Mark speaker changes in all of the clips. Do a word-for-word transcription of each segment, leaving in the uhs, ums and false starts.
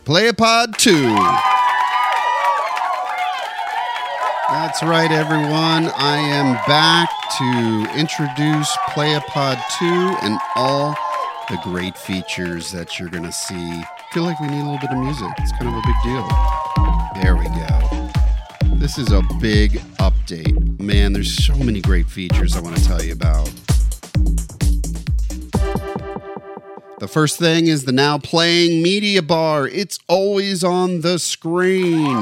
Speaker 1: Playapod two. That's right, everyone. I am back to introduce Playapod two and all the great features that you're going to see. I feel like we need a little bit of music. It's kind of a big deal. There we go. This is a big update. Man, there's so many great features I want to tell you about. The first thing is the now playing media bar. It's always on the screen.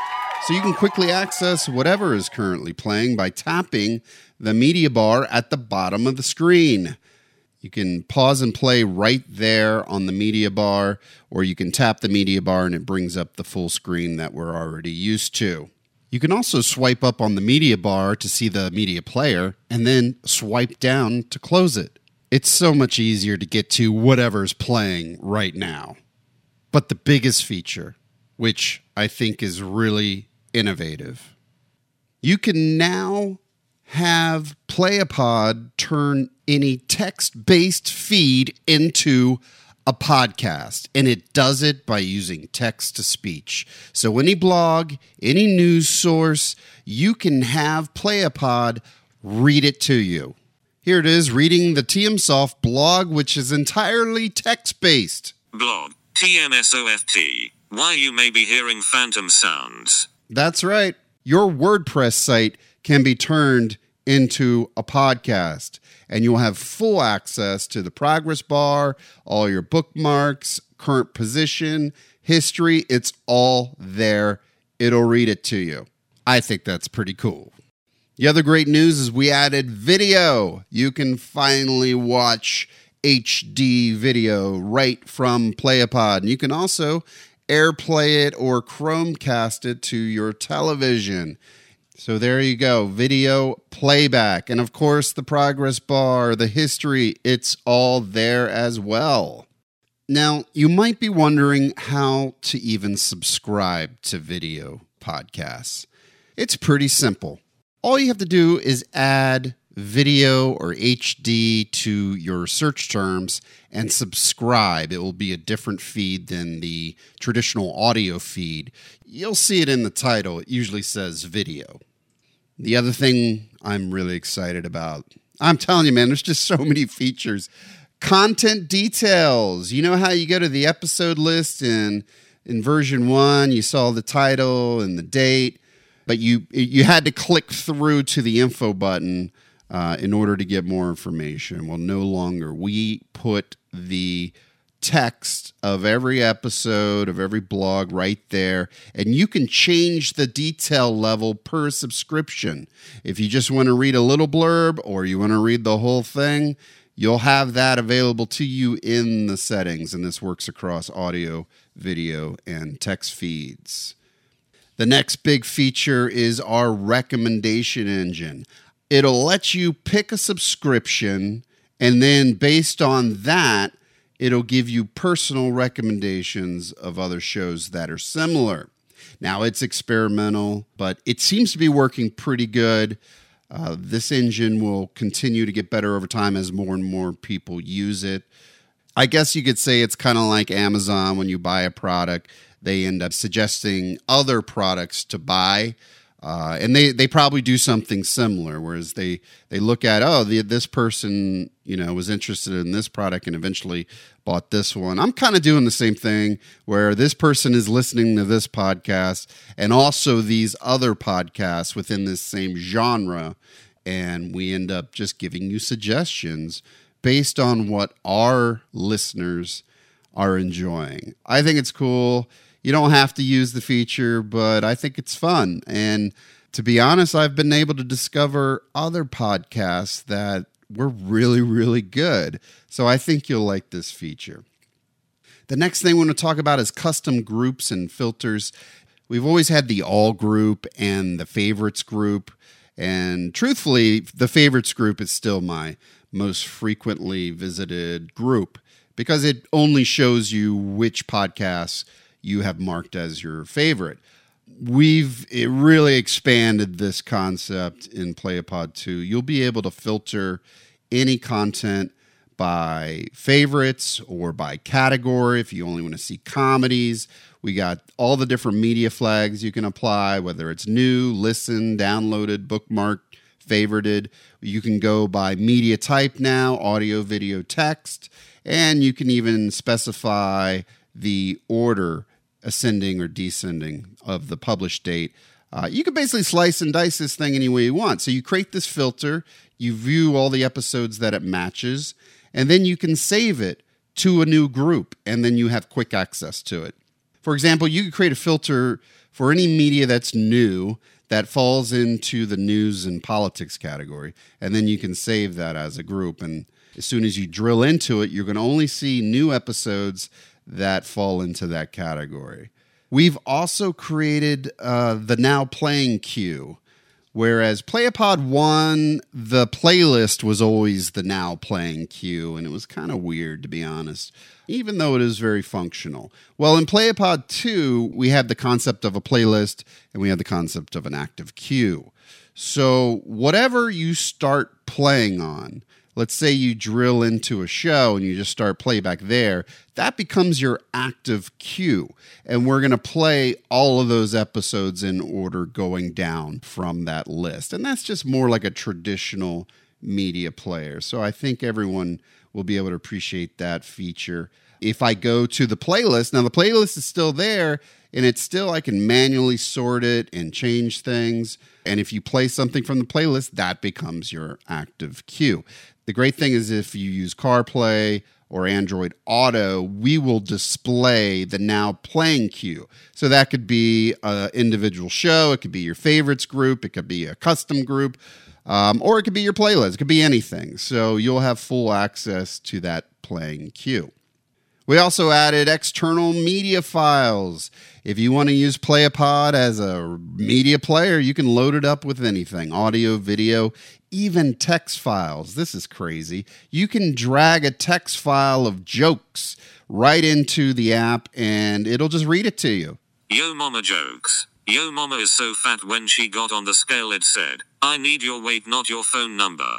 Speaker 1: So you can quickly access whatever is currently playing by tapping the media bar at the bottom of the screen. You can pause and play right there on the media bar, or you can tap the media bar and it brings up the full screen that we're already used to. You can also swipe up on the media bar to see the media player and then swipe down to close it. It's so much easier to get to whatever's playing right now. But the biggest feature, which I think is really innovative, you can now have Playapod turn any text-based feed into a podcast, and it does it by using text-to-speech. So any blog, any news source, you can have Playapod read it to you. Here it is, reading the T M Soft blog, which is entirely text-based.
Speaker 2: Blog, T M S O F T, why you may be hearing phantom sounds.
Speaker 1: That's right. Your WordPress site can be turned into a podcast, and you'll have full access to the progress bar, all your bookmarks, current position, history. It's all there. It'll read it to you. I think that's pretty cool. The other great news is we added video. You can finally watch H D video right from Playapod. And you can also AirPlay it or Chromecast it to your television. So there you go, video playback. And of course, the progress bar, the history, it's all there as well. Now, you might be wondering how to even subscribe to video podcasts. It's pretty simple. All you have to do is add video or H D to your search terms and subscribe. It will be a different feed than the traditional audio feed. You'll see it in the title. It usually says video. The other thing I'm really excited about, I'm telling you, man, there's just so many features. Content details. You know how you go to the episode list and in version one, you saw the title and the date, but you you had to click through to the info button uh, in order to get more information. Well, no longer. We put the text of every episode, of every blog right there, and you can change the detail level per subscription. If you just want to read a little blurb or you want to read the whole thing, you'll have that available to you in the settings, and this works across audio, video, and text feeds. The next big feature is our recommendation engine. It'll let you pick a subscription, and then based on that, it'll give you personal recommendations of other shows that are similar. Now, it's experimental, but it seems to be working pretty good. Uh, this engine will continue to get better over time as more and more people use it. I guess you could say it's kind of like Amazon. When you buy a product, they end up suggesting other products to buy. Uh, and they, they probably do something similar, whereas they, they look at, oh, the, this person, you know, was interested in this product and eventually bought this one. I'm kind of doing the same thing where this person is listening to this podcast and also these other podcasts within this same genre. And we end up just giving you suggestions based on what our listeners are enjoying. I think it's cool. You don't have to use the feature, but I think it's fun. And to be honest, I've been able to discover other podcasts that were really, really good. So I think you'll like this feature. The next thing we want to talk about is custom groups and filters. We've always had the all group and the favorites group. And truthfully, the favorites group is still my most frequently visited group because it only shows you which podcasts you have marked as your favorite. We've it really expanded this concept in Playapod two. You'll be able to filter any content by favorites or by category. If you only want to see comedies, we got all the different media flags you can apply, whether it's new, listen, downloaded, bookmarked, favorited. You can go by media type now, audio, video, text, and you can even specify the order, ascending or descending, of the published date. Uh, you can basically slice and dice this thing any way you want. So you create this filter, you view all the episodes that it matches, and then you can save it to a new group, and then you have quick access to it. For example, you could create a filter for any media that's new that falls into the news and politics category, and then you can save that as a group. And as soon as you drill into it, you're going to only see new episodes that fall into that category. We've also created uh, the Now Playing queue, whereas Playapod one, the playlist was always the Now Playing queue, and it was kind of weird, to be honest, even though it is very functional. Well, in Playapod two, we have the concept of a playlist, and we have the concept of an active queue. So whatever you start playing on, let's say you drill into a show and you just start playback there, that becomes your active queue. And we're going to play all of those episodes in order going down from that list. And that's just more like a traditional media player. So I think everyone will be able to appreciate that feature. If I go to the playlist, now the playlist is still there, and it's still, I can manually sort it and change things. And if you play something from the playlist, that becomes your active queue. The great thing is if you use CarPlay or Android Auto, we will display the Now Playing queue. So that could be an individual show, it could be your favorites group, it could be a custom group, um, or it could be your playlist, it could be anything. So you'll have full access to that playing queue. We also added external media files. If you want to use Playapod as a media player, you can load it up with anything, audio, video, even text files. This is crazy. You can drag a text file of jokes right into the app, and it'll just read it to you.
Speaker 2: Yo mama jokes. Yo mama is so fat when she got on the scale it said, I need your weight, not your phone number.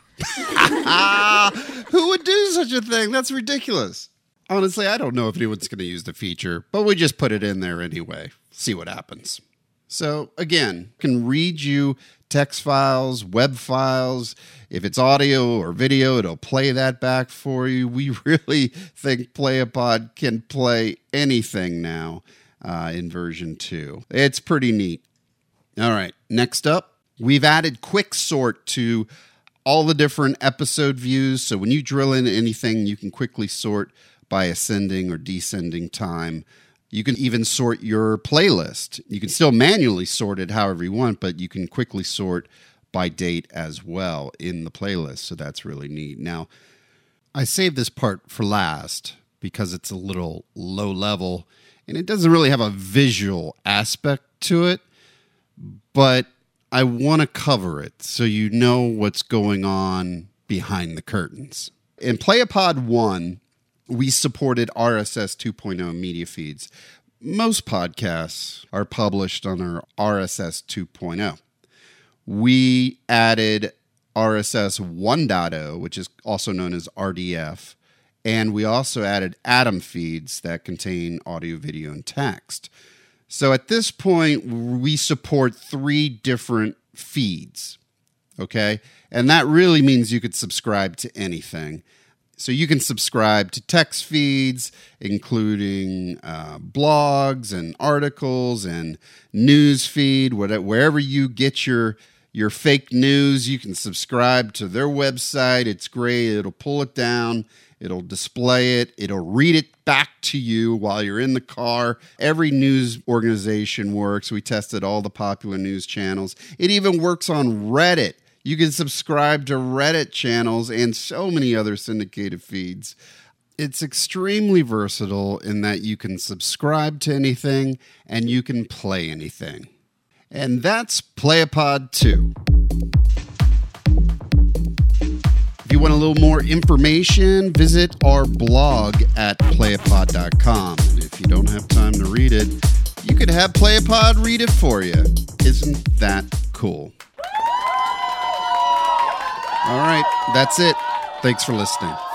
Speaker 1: Who would do such a thing? That's ridiculous. Honestly, I don't know if anyone's going to use the feature, but we just put it in there anyway. See what happens. So again, can read you text files, web files. If it's audio or video, it'll play that back for you. We really think Playapod can play anything now uh, in version two. It's pretty neat. All right, next up, we've added quick sort to all the different episode views. So when you drill in anything, you can quickly sort by ascending or descending time. You can even sort your playlist. You can still manually sort it however you want, but you can quickly sort by date as well in the playlist. So that's really neat. Now, I saved this part for last because it's a little low level and it doesn't really have a visual aspect to it, but I want to cover it so you know what's going on behind the curtains. In Playapod one, we supported R S S two point oh media feeds. Most podcasts are published on our R S S two point oh. We added R S S one point oh, which is also known as R D F, and we also added Atom feeds that contain audio, video, and text. So at this point, we support three different feeds, okay? And that really means you could subscribe to anything. So you can subscribe to text feeds, including uh, blogs and articles and news feed. Whatever, wherever you get your your fake news, you can subscribe to their website. It's great. It'll pull it down. It'll display it. It'll read it back to you while you're in the car. Every news organization works. We tested all the popular news channels. It even works on Reddit. You can subscribe to Reddit channels and so many other syndicated feeds. It's extremely versatile in that you can subscribe to anything and you can play anything. And that's Playapod two. If you want a little more information, visit our blog at playapod dot com. And if you don't have time to read it, you could have Playapod read it for you. Isn't that cool? All right, that's it. Thanks for listening.